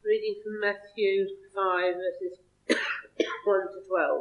Reading from Matthew 5, verses 1 to 12.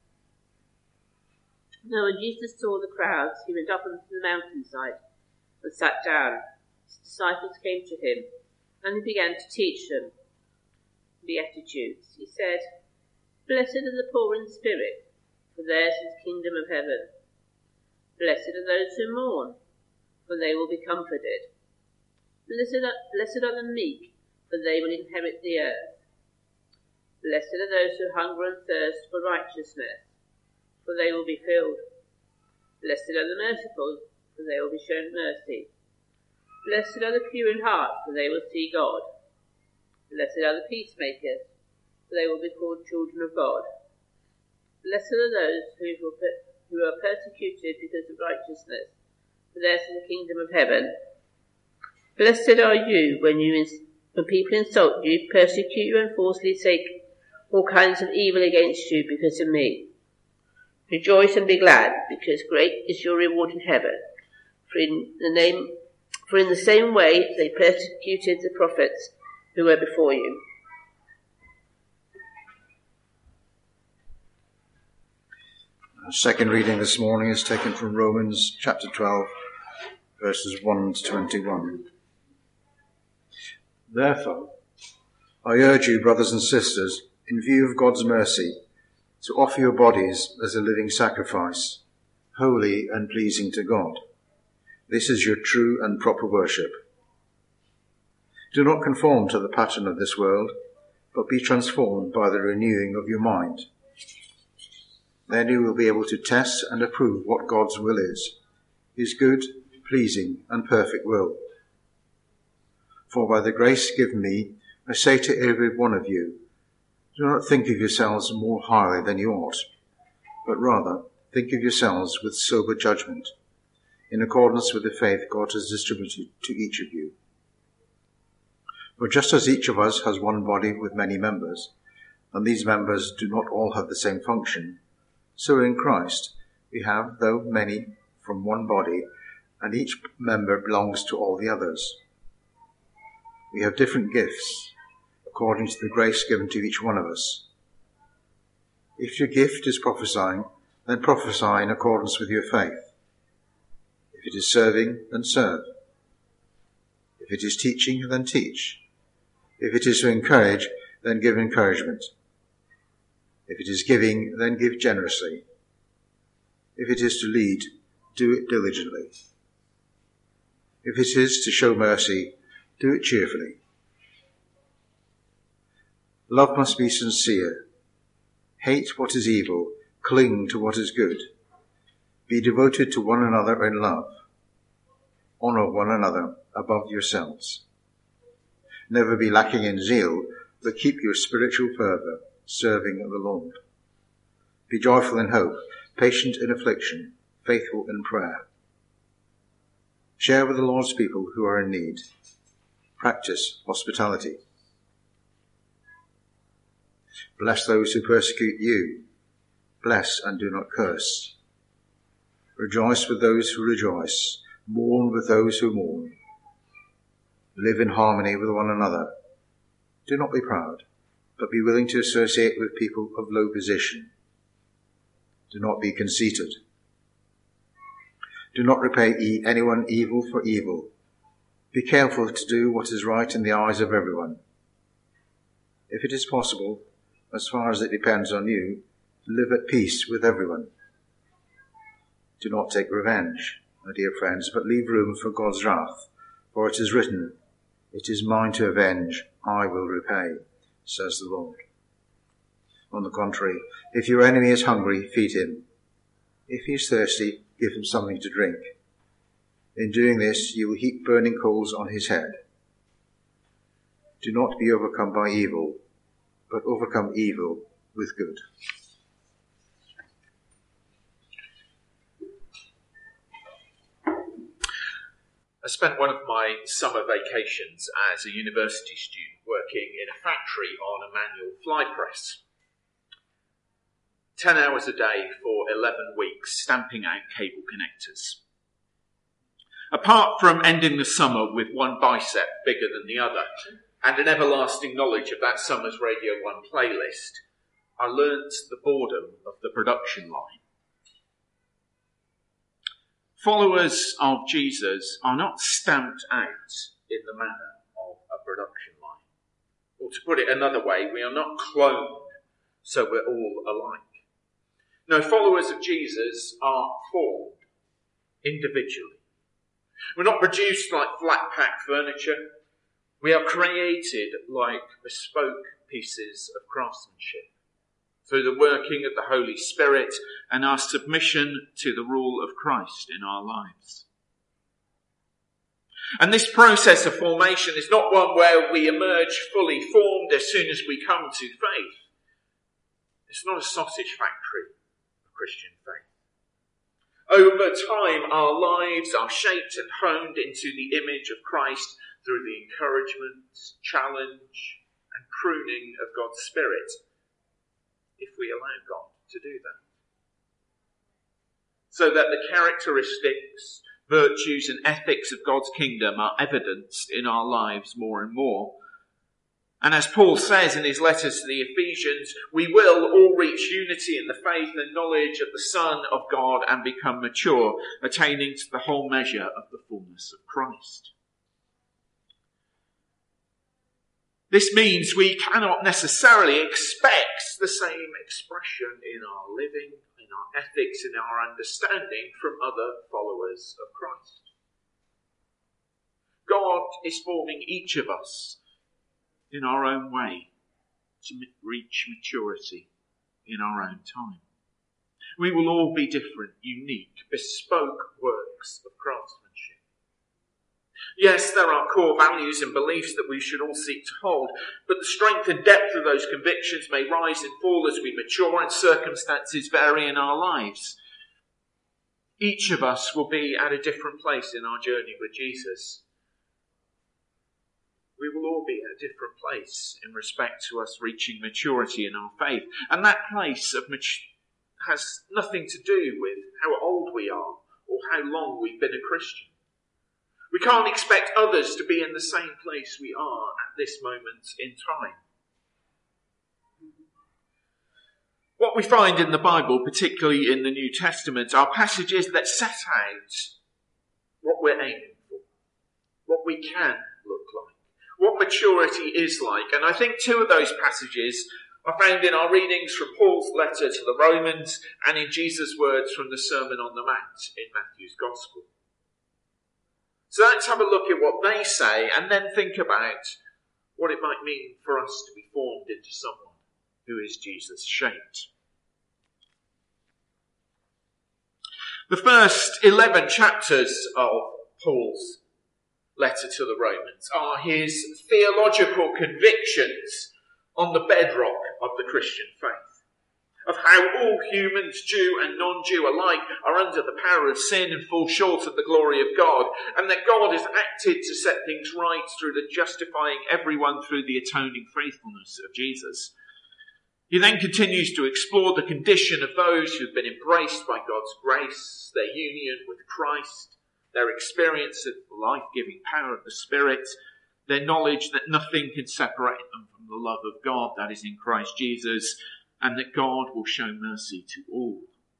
Now when Jesus saw the crowds, he went up onto the mountainside and sat down. His disciples came to him, and he began to teach them Beatitudes. He said, "Blessed are the poor in spirit, for theirs is the kingdom of heaven. Blessed are those who mourn, for they will be comforted. Blessed are the meek, for they will inherit the earth. Blessed are those who hunger and thirst for righteousness, for they will be filled. Blessed are the merciful, for they will be shown mercy. Blessed are the pure in heart, for they will see God. Blessed are the peacemakers, for they will be called children of God. Blessed are those who are persecuted because of righteousness, for theirs is the kingdom of heaven. Blessed are you when people insult you, persecute you, and falsely say all kinds of evil against you because of me. Rejoice and be glad, because great is your reward in heaven. For in the same way they persecuted the prophets who were before you." Our second reading this morning is taken from Romans chapter 12, verses 1 to 21. Therefore, I urge you, brothers and sisters, in view of God's mercy, to offer your bodies as a living sacrifice, holy and pleasing to God. This is your true and proper worship. Do not conform to the pattern of this world, but be transformed by the renewing of your mind. Then you will be able to test and approve what God's will is, his good, pleasing, and perfect will. For by the grace given me, I say to every one of you, do not think of yourselves more highly than you ought, but rather think of yourselves with sober judgment, in accordance with the faith God has distributed to each of you. For just as each of us has one body with many members, and these members do not all have the same function, so in Christ we have, though many, from one body, and each member belongs to all the others. We have different gifts, according to the grace given to each one of us. If your gift is prophesying, then prophesy in accordance with your faith. If it is serving, then serve. If it is teaching, then teach. If it is to encourage, then give encouragement. If it is giving, then give generously. If it is to lead, do it diligently. If it is to show mercy, do it cheerfully. Love must be sincere. Hate what is evil, cling to what is good. Be devoted to one another in love. Honor one another above yourselves. Never be lacking in zeal, but keep your spiritual fervour, serving the Lord. Be joyful in hope, patient in affliction, faithful in prayer. Share with the Lord's people who are in need. Practice hospitality. Bless those who persecute you. Bless and do not curse. Rejoice with those who rejoice. Mourn with those who mourn. Live in harmony with one another. Do not be proud, but be willing to associate with people of low position. Do not be conceited. Do not repay anyone evil for evil. Be careful to do what is right in the eyes of everyone. If it is possible, as far as it depends on you, live at peace with everyone. Do not take revenge, my dear friends, but leave room for God's wrath, for it is written, "It is mine to avenge, I will repay," says the Lord. On the contrary, if your enemy is hungry, feed him. If he is thirsty, give him something to drink. In doing this, you will heap burning coals on his head. Do not be overcome by evil, but overcome evil with good. I spent one of my summer vacations as a university student working in a factory on a manual fly press. 10 hours a day for 11 weeks, stamping out cable connectors. Apart from ending the summer with one bicep bigger than the other and an everlasting knowledge of that summer's Radio 1 playlist, I learnt the boredom of the production line. Followers of Jesus are not stamped out in the manner of a production line. Or to put it another way, we are not cloned so we're all alike. No, followers of Jesus are formed individually. We're not produced like flat-pack furniture. We are created like bespoke pieces of craftsmanship through the working of the Holy Spirit and our submission to the rule of Christ in our lives. And this process of formation is not one where we emerge fully formed as soon as we come to faith. It's not a sausage factory of Christian faith. Over time, our lives are shaped and honed into the image of Christ through the encouragement, challenge, and pruning of God's Spirit, if we allow God to do that. So that the characteristics, virtues, and ethics of God's kingdom are evidenced in our lives more and more. And as Paul says in his letters to the Ephesians, we will all reach unity in the faith and knowledge of the Son of God and become mature, attaining to the whole measure of the fullness of Christ. This means we cannot necessarily expect the same expression in our living, in our ethics, in our understanding from other followers of Christ. God is forming each of us in our own way to reach maturity in our own time. We will all be different, unique, bespoke works of craftsmanship. Yes, there are core values and beliefs that we should all seek to hold, but the strength and depth of those convictions may rise and fall as we mature and circumstances vary in our lives. Each of us will be at a different place in our journey with Jesus. We will all be at a different place in respect to us reaching maturity in our faith. And that place of has nothing to do with how old we are or how long we've been a Christian. We can't expect others to be in the same place we are at this moment in time. What we find in the Bible, particularly in the New Testament, are passages that set out what we're aiming for, what we can look like, what maturity is like. And I think two of those passages are found in our readings from Paul's letter to the Romans and in Jesus' words from the Sermon on the Mount in Matthew's Gospel. So let's have a look at what they say and then think about what it might mean for us to be formed into someone who is Jesus shaped. The first 11 chapters of Paul's letter to the Romans are his theological convictions on the bedrock of the Christian faith, of how all humans, Jew and non-Jew alike, are under the power of sin and fall short of the glory of God, and that God has acted to set things right through the justifying everyone through the atoning faithfulness of Jesus. He then continues to explore the condition of those who have been embraced by God's grace, their union with Christ, their experience of the life-giving power of the Spirit, their knowledge that nothing can separate them from the love of God that is in Christ Jesus, and that God will show mercy to all.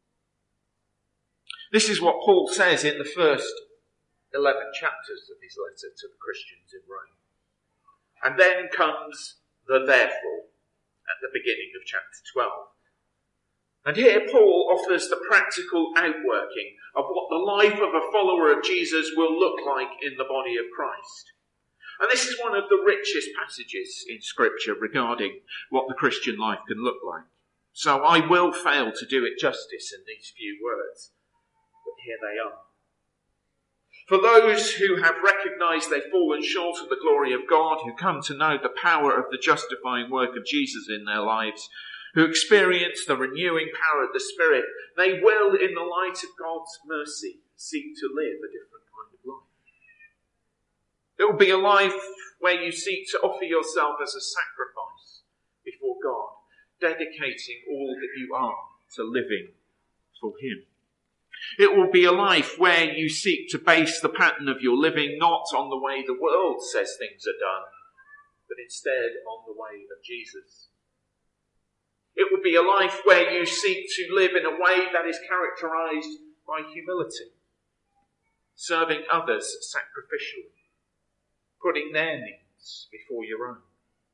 This is what Paul says in the first 11 chapters of his letter to the Christians in Rome. And then comes the therefore at the beginning of chapter 12. And here Paul offers the practical outworking of what the life of a follower of Jesus will look like in the body of Christ. And this is one of the richest passages in Scripture regarding what the Christian life can look like. So I will fail to do it justice in these few words, but here they are. For those who have recognised they've fallen short of the glory of God, who come to know the power of the justifying work of Jesus in their lives, who experience the renewing power of the Spirit, they will, in the light of God's mercy, seek to live a different kind of life. It will be a life where you seek to offer yourself as a sacrifice before God, dedicating all that you are to living for Him. It will be a life where you seek to base the pattern of your living not on the way the world says things are done, but instead on the way of Jesus. It will be a life where you seek to live in a way that is characterised by humility, serving others sacrificially, putting their needs before your own.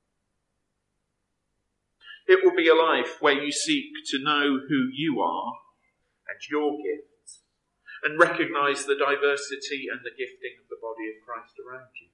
It will be a life where you seek to know who you are and your gifts, and recognise the diversity and the gifting of the body of Christ around you.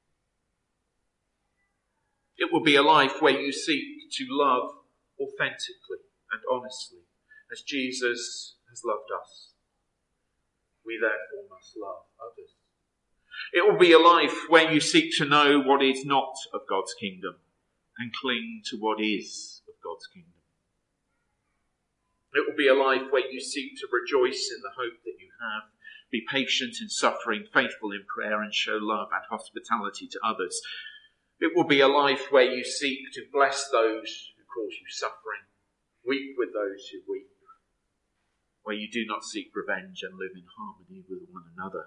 It will be a life where you seek to love authentically and honestly, as Jesus has loved us. We therefore must love others. It will be a life where you seek to know what is not of God's kingdom and cling to what is of God's kingdom. It will be a life where you seek to rejoice in the hope that you have, be patient in suffering, faithful in prayer, and show love and hospitality to others. It will be a life where you seek to bless those who cause you suffering, weep with those who weep, where you do not seek revenge and live in harmony with one another.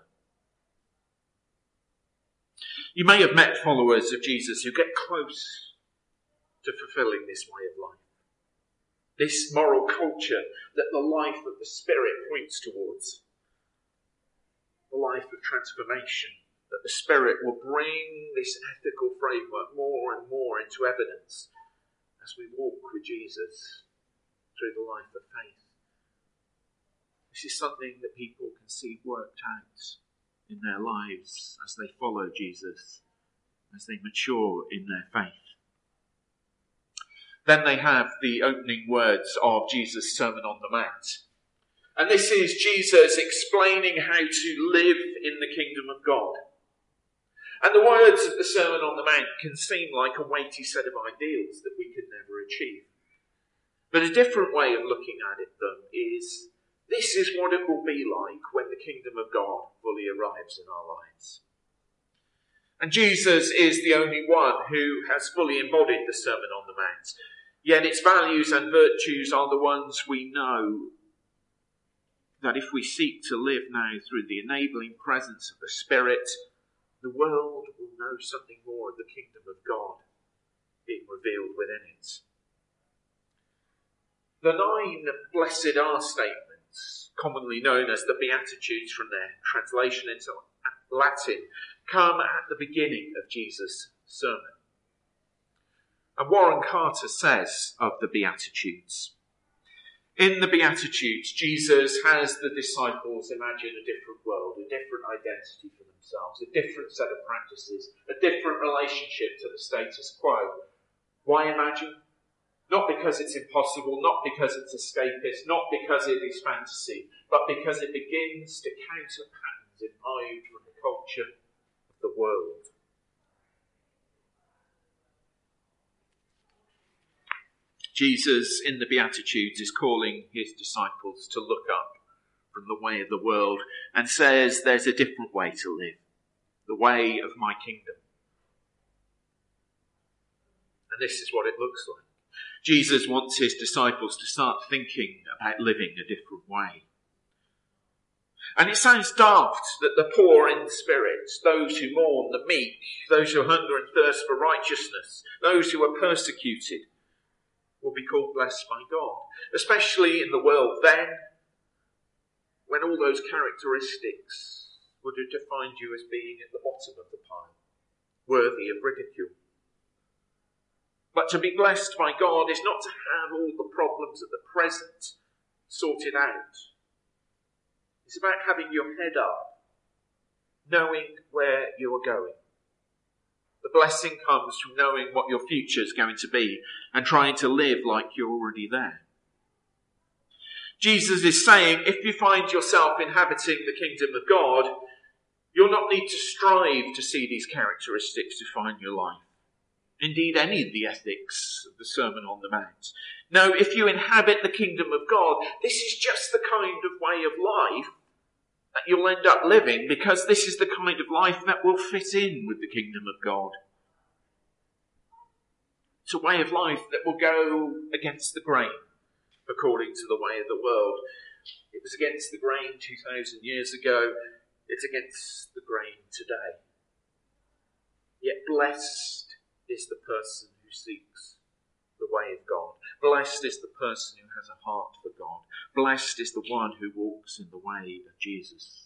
You may have met followers of Jesus who get close to fulfilling this way of life. This moral culture that the life of the Spirit points towards. The life of transformation, that the Spirit will bring this ethical framework more and more into evidence as we walk with Jesus through the life of faith. This is something that people can see worked out in their lives as they follow Jesus, as they mature in their faith. Then they have the opening words of Jesus' Sermon on the Mount. And this is Jesus explaining how to live in the kingdom of God. And the words of the Sermon on the Mount can seem like a weighty set of ideals that we could never achieve. But a different way of looking at it, though, is this is what it will be like when the kingdom of God fully arrives in our lives. And Jesus is the only one who has fully embodied the Sermon on the Mount. Yet its values and virtues are the ones we know that if we seek to live now through the enabling presence of the Spirit, the world will know something more of the kingdom of God being revealed within it. The 9 blessed are statements, commonly known as the Beatitudes from their translation into Latin, come at the beginning of Jesus' sermon. And Warren Carter says of the Beatitudes, in the Beatitudes, Jesus has the disciples imagine a different world, a different identity for themselves, a different set of practices, a different relationship to the status quo. Why imagine? Not because it's impossible, not because it's escapist, not because it is fantasy, but because it begins to counter patterns imbibed from the culture of the world. Jesus, in the Beatitudes, is calling his disciples to look up from the way of the world and says there's a different way to live, the way of my kingdom. And this is what it looks like. Jesus wants his disciples to start thinking about living a different way. And it sounds daft that the poor in spirit, those who mourn, the meek, those who hunger and thirst for righteousness, those who are persecuted, will be called blessed by God, especially in the world then, when all those characteristics would have defined you as being at the bottom of the pile, worthy of ridicule. But to be blessed by God is not to have all the problems of the present sorted out. It's about having your head up, knowing where you are going. The blessing comes from knowing what your future is going to be and trying to live like you're already there. Jesus is saying, if you find yourself inhabiting the kingdom of God, you'll not need to strive to see these characteristics define your life. Indeed, any of the ethics of the Sermon on the Mount. No, if you inhabit the kingdom of God, this is just the kind of way of life that you'll end up living, because this is the kind of life that will fit in with the kingdom of God. It's a way of life that will go against the grain, according to the way of the world. It was against the grain 2,000 years ago. It's against the grain today. Yet blessed is the person who seeks the way of God. Blessed is the person who has a heart for God. Blessed is the one who walks in the way of Jesus.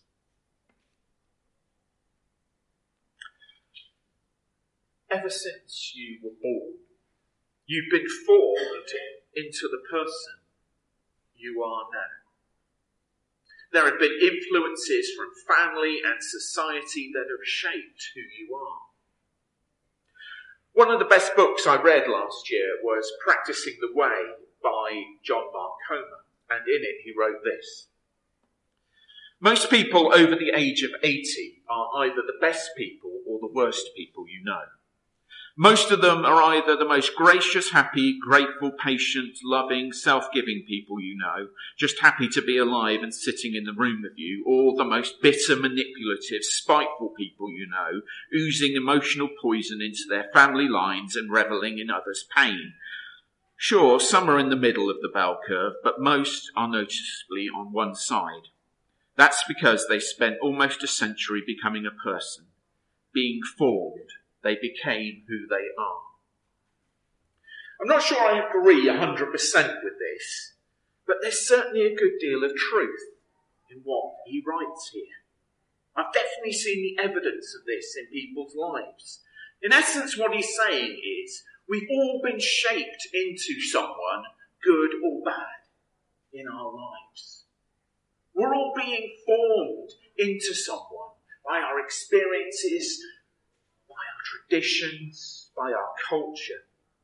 Ever since you were born, you've been formed into the person you are now. There have been influences from family and society that have shaped who you are. One of the best books I read last year was Practicing the Way by John Mark Comer, and in it he wrote this. Most people over the age of 80 are either the best people or the worst people you know. Most of them are either the most gracious, happy, grateful, patient, loving, self-giving people you know, just happy to be alive and sitting in the room with you, or the most bitter, manipulative, spiteful people you know, oozing emotional poison into their family lines and revelling in others' pain. Sure, some are in the middle of the bell curve, but most are noticeably on one side. That's because they spent almost a century becoming a person, being formed. They became who they are. I'm not sure I agree 100% with this, but there's certainly a good deal of truth in what he writes here. I've definitely seen the evidence of this in people's lives. In essence, what he's saying is, we've all been shaped into someone, good or bad, in our lives. We're all being formed into someone by our experiences, by our traditions, by our culture.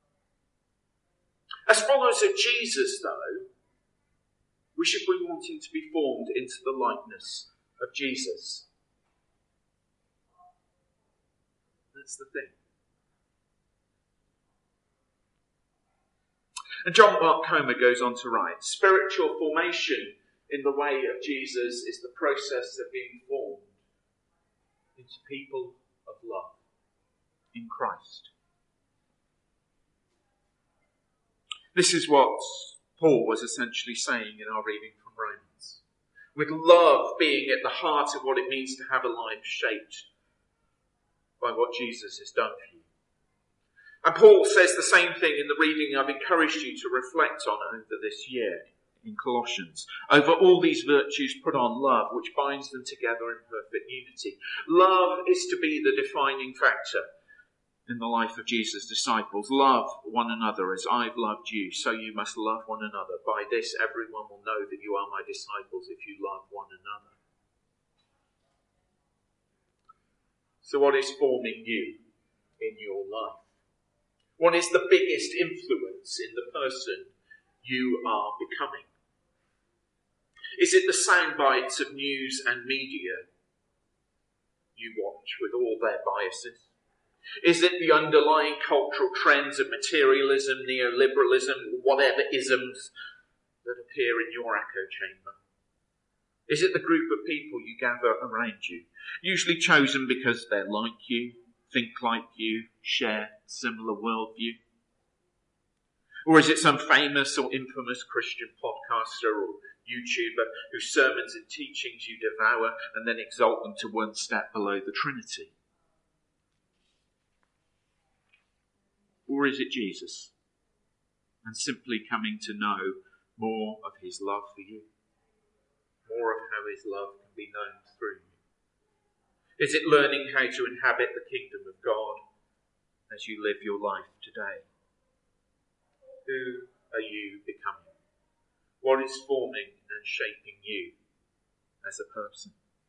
As followers of Jesus, though, we should be wanting to be formed into the likeness of Jesus. That's the thing. And John Mark Comer goes on to write, spiritual formation in the way of Jesus is the process of being formed into people of love in Christ. This is what Paul was essentially saying in our reading from Romans. With love being at the heart of what it means to have a life shaped by what Jesus has done for you. And Paul says the same thing in the reading I've encouraged you to reflect on over this year in Colossians. Over all these virtues put on love, which binds them together in perfect unity. Love is to be the defining factor in the life of Jesus' disciples. Love one another as I've loved you, so you must love one another. By this everyone will know that you are my disciples if you love one another. So what is forming you in your life? What is the biggest influence in the person you are becoming? Is it the sound bites of news and media you watch with all their biases? Is it the underlying cultural trends of materialism, neoliberalism, whatever isms that appear in your echo chamber? Is it the group of people you gather around you, usually chosen because they're like you, think like you, share similar worldview? Or is it some famous or infamous Christian podcaster or YouTuber whose sermons and teachings you devour and then exalt them to one step below the Trinity? Or is it Jesus and simply coming to know more of his love for you? More of how his love can be known through you? Is it learning how to inhabit the kingdom of God as you live your life today? Who are you becoming? What is forming and shaping you as a person?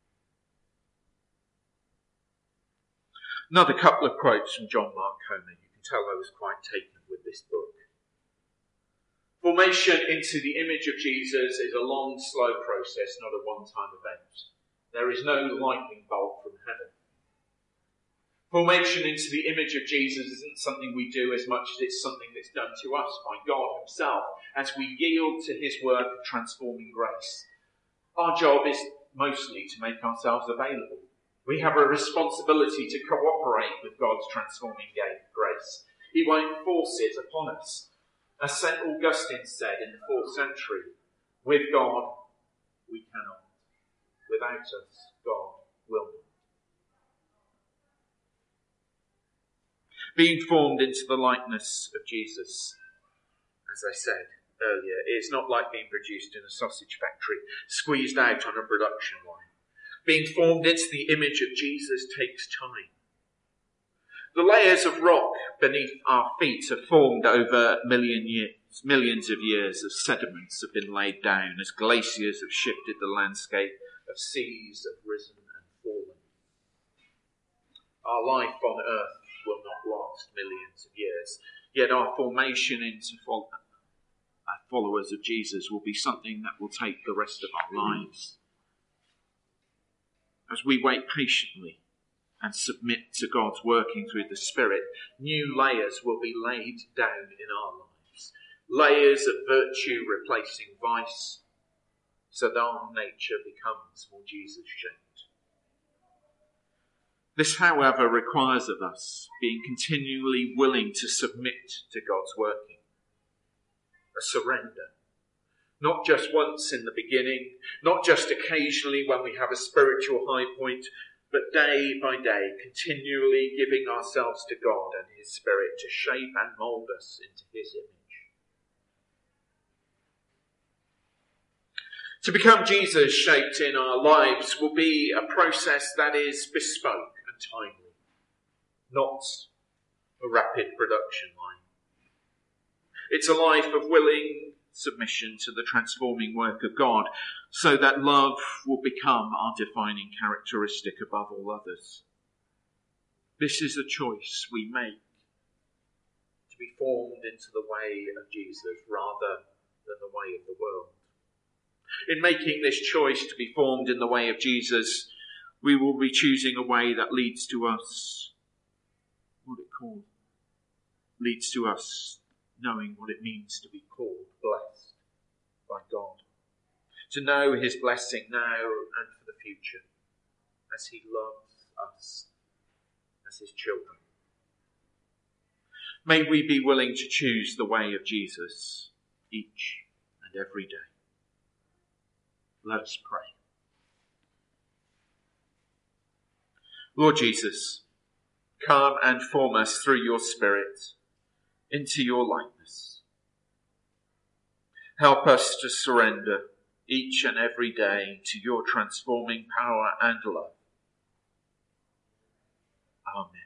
Another couple of quotes from John Mark Comer. You can tell I was quite taken with this book. Formation into the image of Jesus is a long, slow process, not a one-time event. There is no lightning bolt from heaven. Formation into the image of Jesus isn't something we do as much as it's something that's done to us by God himself as we yield to his work of transforming grace. Our job is mostly to make ourselves available. We have a responsibility to cooperate with God's transforming grace. He won't force it upon us. As St. Augustine said in the 4th century, with God we cannot. Without us, God will not. Being formed into the likeness of Jesus, as I said earlier, it's not like being produced in a sausage factory, squeezed out on a production line. Being formed into the image of Jesus takes time. The layers of rock beneath our feet have formed over millions of years as sediments have been laid down, as glaciers have shifted the landscape, as seas have risen and fallen. Our life on earth will not last millions of years, yet our formation into followers of Jesus will be something that will take the rest of our lives. As we wait patiently and submit to God's working through the Spirit, new layers will be laid down in our lives. Layers of virtue replacing vice, so that our nature becomes more Jesus-shaped. This, however, requires of us being continually willing to submit to God's working. A surrender. Not just once in the beginning, not just occasionally when we have a spiritual high point, but day by day, continually giving ourselves to God and His Spirit to shape and mould us into His image. To become Jesus-shaped in our lives will be a process that is bespoke and timely, not a rapid production line. It's a life of willing submission to the transforming work of God, so that love will become our defining characteristic above all others. This is a choice we make, to be formed into the way of Jesus rather than the way of the world. In making this choice to be formed in the way of Jesus, we will be choosing a way that leads to us, leads to us knowing what it means to be called blessed by God. To know His blessing now and for the future, as He loves us as His children. May we be willing to choose the way of Jesus each and every day. Let us pray. Lord Jesus, come and form us through your Spirit into your likeness. Help us to surrender each and every day to your transforming power and love. Amen.